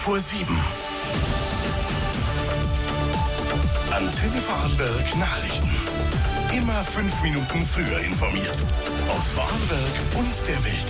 7:15. Antenne Vorarlberg Nachrichten. Immer 5 Minuten früher informiert. Aus Vorarlberg und der Welt.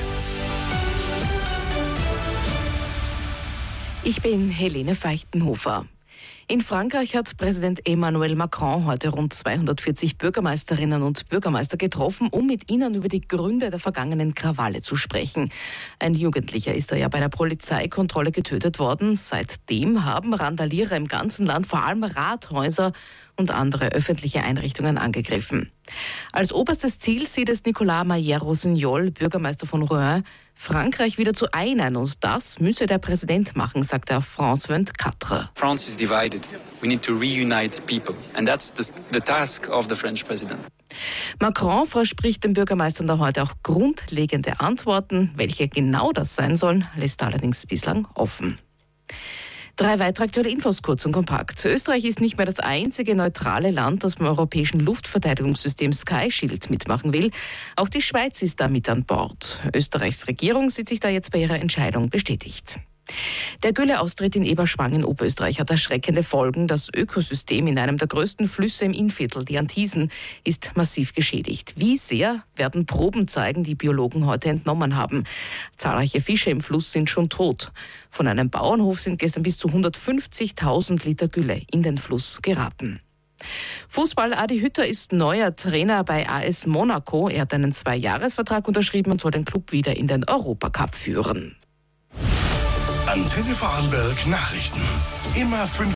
Ich bin Helene Feichtenhofer. In Frankreich hat Präsident Emmanuel Macron heute rund 240 Bürgermeisterinnen und Bürgermeister getroffen, um mit ihnen über die Gründe der vergangenen Krawalle zu sprechen. Ein Jugendlicher ist da ja bei einer Polizeikontrolle getötet worden. Seitdem haben Randalierer im ganzen Land vor allem Rathäuser und andere öffentliche Einrichtungen angegriffen. Als oberstes Ziel sieht es Nicolas Maillère-Rossignol, Bürgermeister von Rouen, Frankreich wieder zu einen. Und das müsse der Präsident machen, sagt er auf France 24. France is divided. We need to reunite people. And that's the task of the French president. Macron verspricht den Bürgermeistern da heute auch grundlegende Antworten. Welche genau das sein sollen, lässt er allerdings bislang offen. 3 weitere aktuelle Infos kurz und kompakt. Österreich ist nicht mehr das einzige neutrale Land, das beim europäischen Luftverteidigungssystem Sky Shield mitmachen will. Auch die Schweiz ist da mit an Bord. Österreichs Regierung sieht sich da jetzt bei ihrer Entscheidung bestätigt. Der Gülleaustritt in Eberschwang in Oberösterreich hat erschreckende Folgen. Das Ökosystem in einem der größten Flüsse im Innviertel, die Antisen, ist massiv geschädigt. Wie sehr, werden Proben zeigen, die Biologen heute entnommen haben. Zahlreiche Fische im Fluss sind schon tot. Von einem Bauernhof sind gestern bis zu 150.000 Liter Gülle in den Fluss geraten. Fußball: Adi Hütter ist neuer Trainer bei AS Monaco. Er hat einen 2-Jahres-Vertrag unterschrieben und soll den Club wieder in den Europacup führen. Antenne Vorarlberg Nachrichten. Immer 5